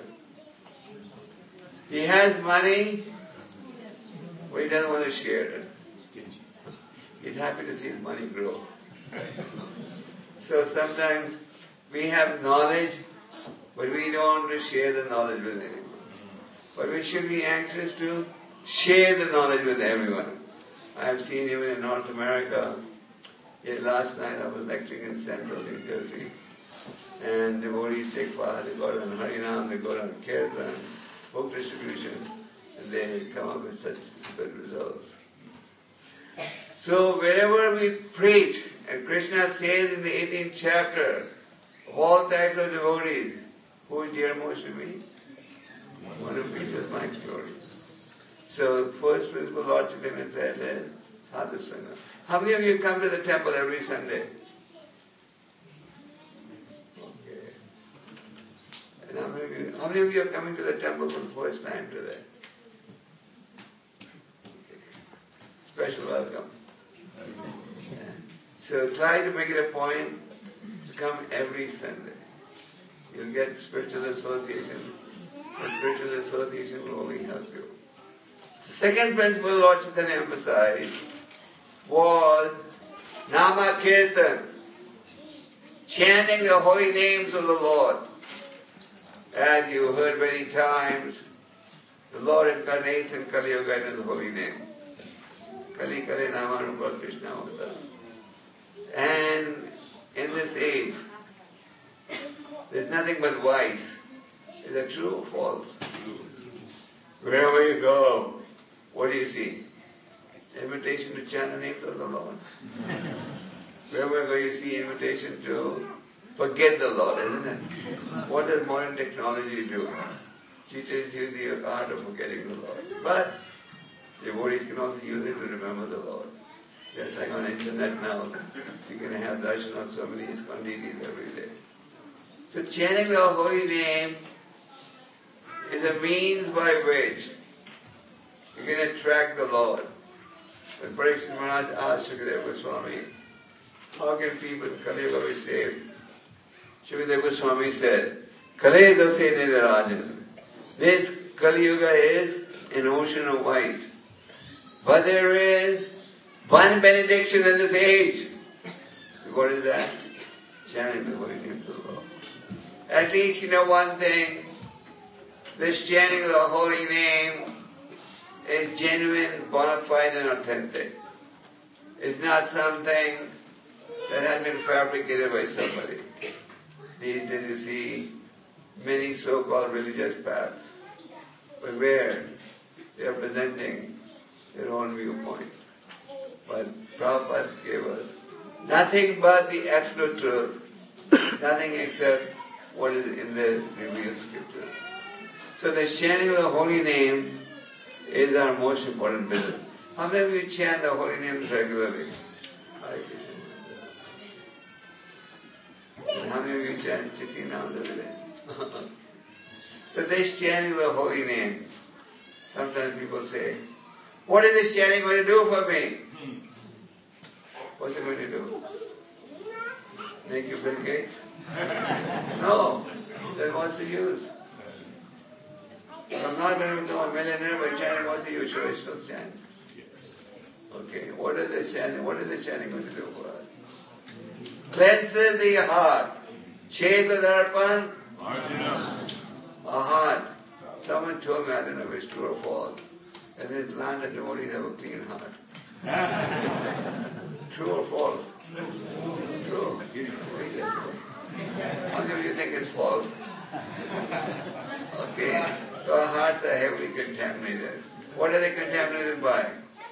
He has money, but he doesn't want to share it. He's happy to see his money grow. So sometimes we have knowledge, but we don't want to share the knowledge with anyone. But we should be anxious to share the knowledge with everyone. I have seen even in North America, yet last night I was lecturing in Central New Jersey, and devotees take part. They go on Harinam, they go on Kirtan, book distribution, and they come up with such good results. So wherever we preach, and Krishna says in the eighteenth chapter, of all types of devotees, who is dear most to me? One who preaches my glory. So first principle Lord Chaitanya said is Sadhu Sangha. How many of you come to the temple every Sunday? Okay. And how many of you, how many of you are coming to the temple for the first time today? Okay. Special welcome. Yeah. So try to make it a point to come every Sunday. You'll get spiritual association. The spiritual association will only help you. The second principle Lord Chaitanya emphasized was Nama Kirtan, chanting the holy names of the Lord. As you heard many times, the Lord incarnates in Kali Yuga in His holy name. Kali Kali Nama Rupa Krishna Vata. And in this age, there's nothing but vice. Is it true or false? Wherever you go, what do you see? Invitation to chant the names of the Lord. Wherever you go, you see invitation to forget the Lord, isn't it? What does modern technology do? Teaches you the art of forgetting the Lord. But devotees can also use it to remember the Lord. Just like on the internet now, you can have darshan of so many ISKCON deities every day. So chanting the holy name is a means by which you can attract the Lord. When Parikshit Maharaj asked Shukadeva Goswami, how can people in Kali Yuga be saved? Shukadeva Goswami said, Kale dose nidarajan. This Kali Yuga is an ocean of vice. But there is one benediction in this age. What is that? Chanting the holy name of the Lord. At least you know one thing. This chanting of the holy name is genuine, bona fide and authentic. It's not something that has been fabricated by somebody. These days you see many so-called religious paths, but where they are presenting their own viewpoint. But Prabhupada gave us nothing but the absolute truth, nothing except what is in the revealed scriptures. So the chanting of the holy name is our most important business. How many of you chant the holy names regularly? Hare Krishna. And how many of you chant sixteen rounds every day? So this chanting of the holy name, sometimes people say, what is this chanting going to do for me? What's it going to do? Make you Bill Gates? No. Then what's the use? I'm not going to become a millionaire by chanting. What's the use? Should I still chant? Okay. What is the chanting? What is the chanting going to do for us? Cleanses the heart. Chetadarpan. A heart. Someone told me, I don't know if it's true or false, that in this land the devotees have a clean heart. True or false? True. How many of you think it's false? Okay. So our hearts are heavily contaminated. What are they contaminated by?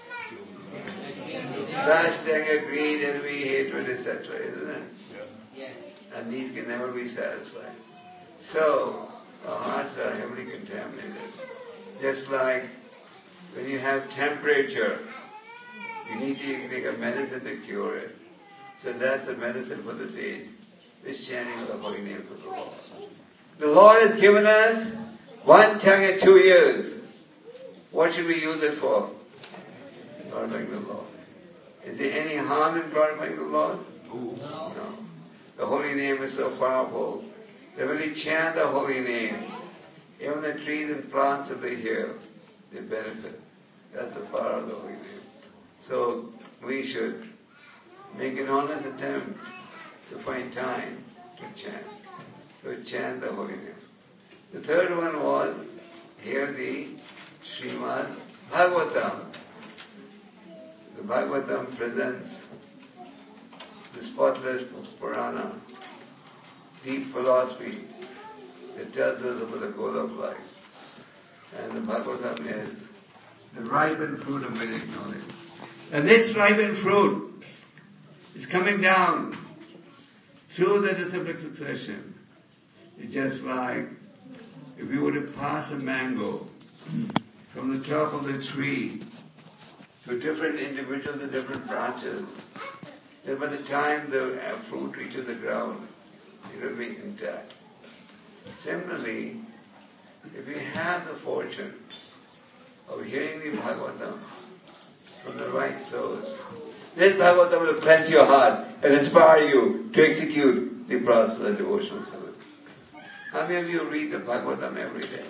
Lust, anger, greed, envy, hatred, et cetera, isn't it? Yes. And these can never be satisfied. So, our hearts are heavily contaminated. Just like when you have temperature, you need to take a medicine to cure it. So that's the medicine for this age. This chanting of the holy name of the Lord. The Lord has given us one tongue and two ears. What should we use it for? Glorifying the Lord. Is there any harm in glorifying the Lord? No. The holy name is so powerful that when we chant the holy names, even the trees and plants of the hill, they benefit. That's the power of the holy name. So we should make an honest attempt to find time to chant, to chant the holy name. The third one was, hear the Srimad Bhagavatam. The Bhagavatam presents the spotless Purana, deep philosophy that tells us about the goal of life. And the Bhagavatam is the ripened fruit of Vedic knowledge. And this ripened fruit is coming down through the disciplic succession. It's just like if you were to pass a mango from the top of the tree to different individuals and different branches, then by the time the fruit reaches the ground, it will be intact. Similarly, if we have the fortune of hearing the Bhagavatam from the right source, then Bhagavatam will cleanse your heart and inspire you to execute the process of devotional service. How many of you read the Bhagavatam every day?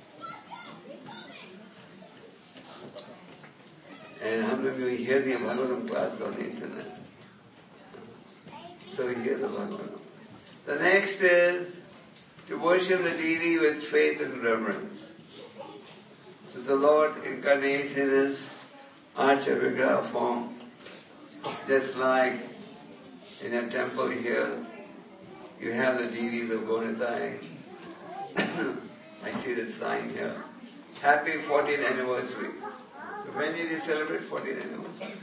And how many of you hear the Bhagavatam class on the internet? So we hear the Bhagavatam. The next is to worship the deity with faith and reverence. So the Lord incarnates in His Archa Vigraha form, just like in a temple here, you have the deities of Gauratai. I see the sign here. Happy fortieth anniversary. So when did you celebrate fortieth anniversary?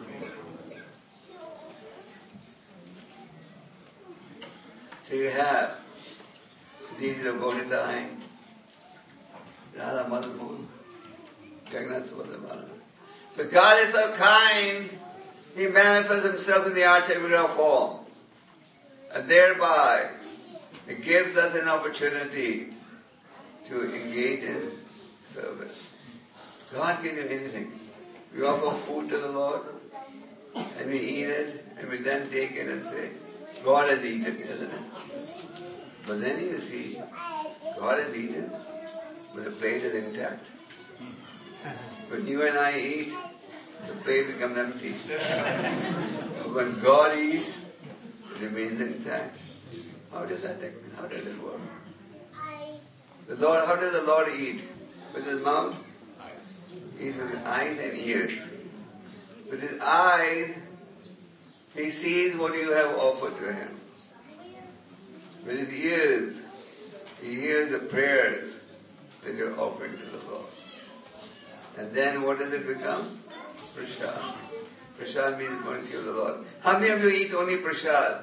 So you have the deities of Gauratai, Radha Madhava, Jagannath Subhadra. So God is so kind, He manifests Himself in the Archa Vigraha form. And thereby, it gives us an opportunity to engage in service. God can do anything. We offer food to the Lord, and we eat it, and we then take it and say, God has eaten, isn't it? But then you see, God has eaten, but the plate is intact. When you and I eat, the plate becomes empty. When God eats, it remains intact. How does that take, how does it work? The Lord, how does the Lord eat? With His mouth? He eats with His eyes and ears. With His eyes, He sees what you have offered to Him. With His ears, He hears the prayers that you're offering to the Lord. And then what does it become? Prasad. Prasad means mercy of the Lord. How many of you eat only prasad?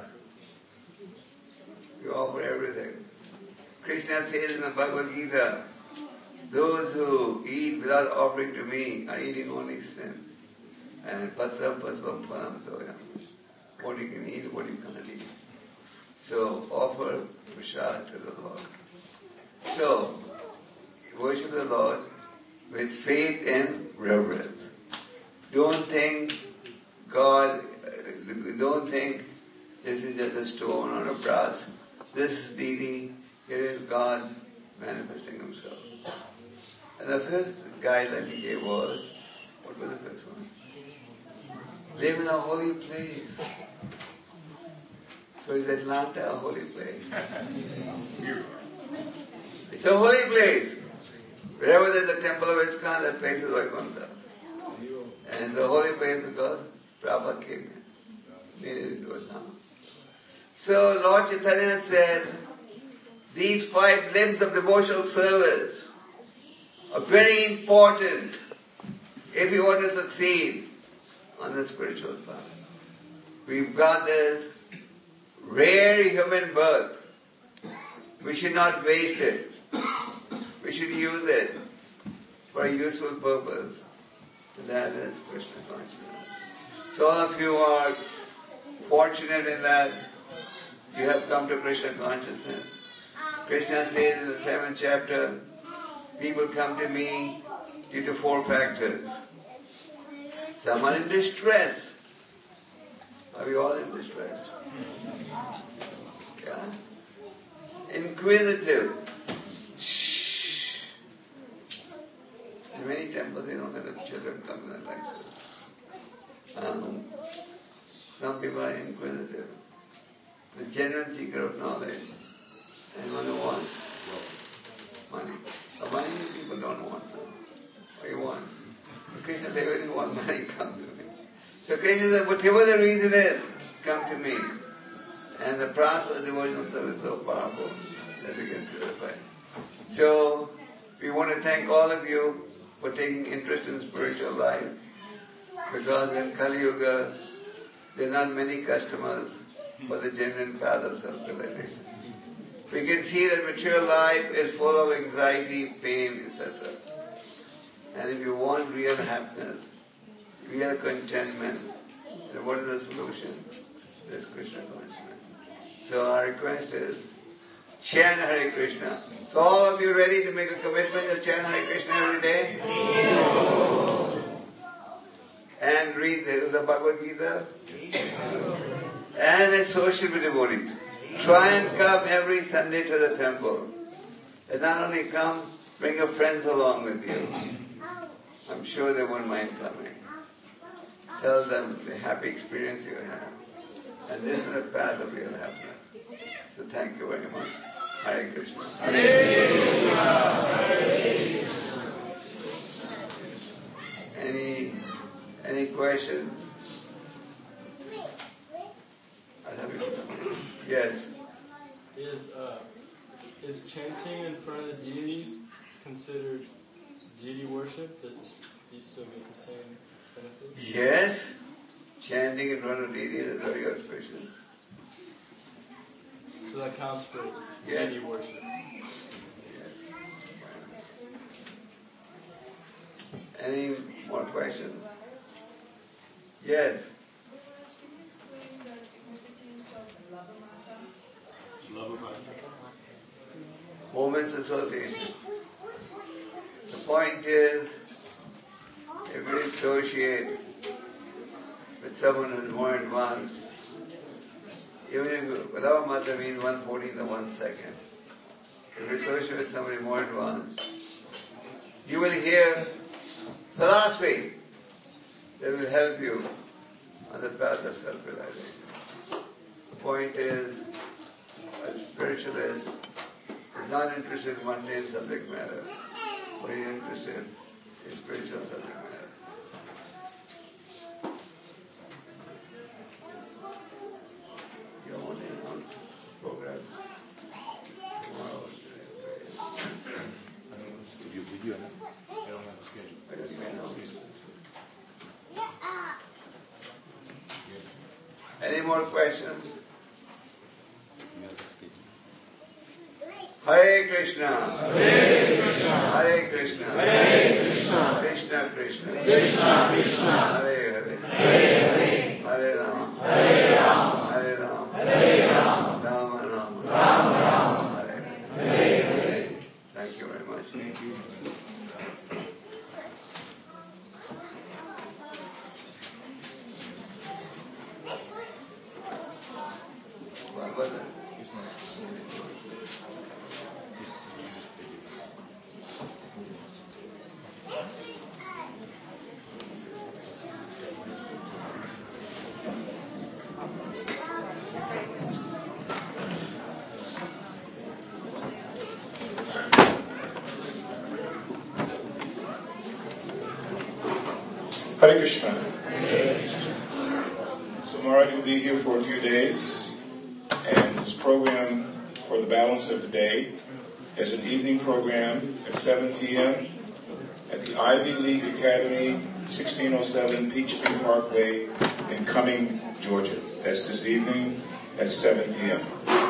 You offer everything. Krishna says in the Bhagavad Gita, those who eat without offering to me are eating only sin. And patram pasvam param toyam. What you can eat, what you cannot eat. So offer prasad to the Lord. So, worship the Lord with faith and reverence. Don't think God, don't think this is just a stone or a brass. This deity, here is God manifesting Himself. And the first guideline He gave was, what was the first one? Live in a holy place. So is Atlanta a holy place? It's a holy place. Wherever there's a temple of ISKCON, that place is Vaikuntha. And it's a holy place because Prabhupada came here. Needed to do it now. So Lord Chaitanya said, these five limbs of devotional service are very important if you want to succeed on the spiritual path. We've got this rare human birth. We should not waste it. We should use it for a useful purpose. And that is Krishna consciousness. So all of you are fortunate in that you have come to Krishna consciousness. Krishna says in the seventh chapter, people come to me due to four factors. Some are in distress. Are we all in distress? Yeah. Inquisitive. Shh. In many temples they don't let the children come in like this. Um, some people are inquisitive. The genuine seeker of knowledge. Anyone who wants money. But money people don't want some. What do you want? Krishna said, when you want money, come to me. So Krishna said, whatever the reason is, come to me. And the process of devotional service is so powerful that we get purified. So, we want to thank all of you for taking interest in spiritual life, because in Kali Yuga, there are not many customers for the genuine path of self-realization. We can see that material life is full of anxiety, pain, et cetera. And if you want real happiness, real contentment, then what is the solution? There's Krishna consciousness. So our request is, chant Hare Krishna. So all of you ready to make a commitment to chant Hare Krishna every day? And read the, the Bhagavad Gita? And associate with devotees. Try and come every Sunday to the temple. And not only come, bring your friends along with you. I'm sure they won't mind coming. Tell them the happy experience you have. And this is the path of real happiness. So thank you very much. Hare Krishna. Hare Krishna. Hare Krishna. Any, any questions? Yes. Is uh, is chanting in front of the deities considered deity worship? That you still get the same benefits? Yes. Chanting in front of deities is very auspicious. So that counts for yes. deity worship. Yes. Any more questions? Yes. Moments association. The point is, if we associate with someone who is more advanced, even if Lava Mata means one fourteenth of one second, if we associate with somebody more advanced, you will hear philosophy that will help you on the path of self-realization. The point is, a spiritualist is not interested in mundane subject matter, but he is interested in spiritual subject matter. You want to announce program tomorrow? I don't know the schedule. Did you announce? I don't have the schedule. I just may know. Any more questions? Hare Krishna. Hare Krishna. Hare Krishna. Hare Krishna. Krishna Krishna. Krishna Krishna. Hare Hare. Hare Hare. Hare Ram. Hare Ram. Hare Ram. Hare Ram. Rama Rama. Rama Rama. Hare Hare. Hare Hare. Thank you very much. Thank you. What was it? Hare Krishna. So Maharaj will be here for a few days, and his program for the balance of the day is an evening program at seven p.m. at the Ivy League Academy, sixteen oh seven Peachtree Parkway in Cumming, Georgia. That's this evening at seven p.m.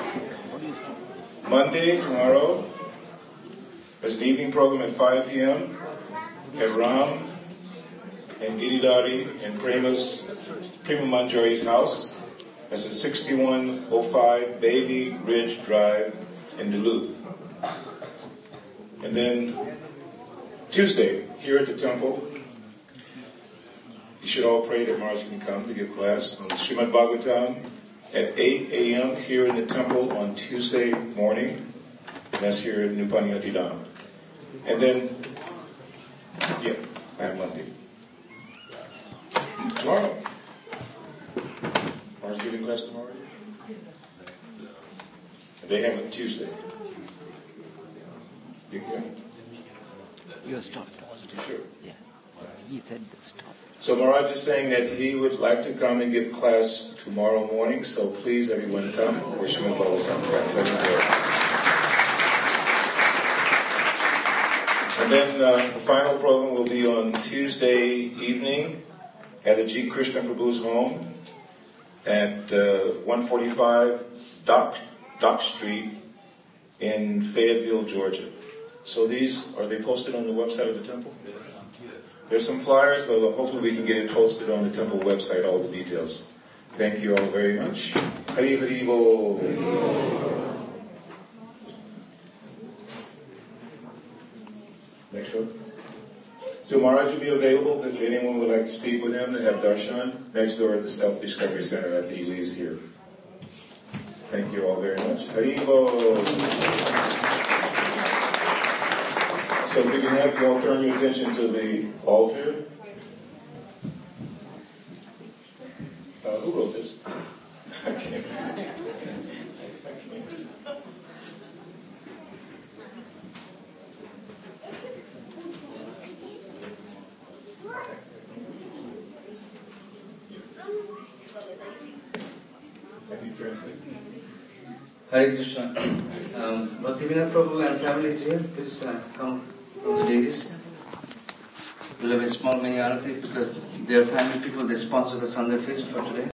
Monday, tomorrow, there's an evening program at five p.m. at Ram and Giridhari and Prema's, Prema Manjari's house. That's at sixty-one oh five Bailey Ridge Drive in Duluth. And then Tuesday, here at the temple, you should all pray that Mars can come to give class on Srimad Bhagavatam at eight a.m. here in the temple on Tuesday morning. And that's here at Nupanyati Dham. And then, yeah, I have Monday. Tomorrow. Mars giving class tomorrow? They have it Tuesday. You can? You'll start. You sure? Yeah. He said stop. So Maharaj is saying that he would like to come and give class tomorrow morning, so please everyone come. Wish him a welcome. And then uh, the final program will be on Tuesday evening at Ajit Krishna Prabhu's home at uh, one forty-five Dock, Dock Street in Fayetteville, Georgia. So these, are they posted on the website of the temple? There's some flyers, but hopefully we can get it posted on the temple website, all the details. Thank you all very much. Hari Hari Bo. Next one. So Maharaj will be available if anyone would like to speak with him to have darshan next door at the Self-Discovery Center after he leaves here. Thank you all very much. Hari Bo. So if we can have you all turn your attention to the altar. Uh, who wrote this? I can't. Have you translated? Hare Krishna. Um, Bhaktivinoda Prabhu and family is here. Please uh, come from the ladies. We'll have a small mini arati because their family people, they sponsor the Sunday feast for today.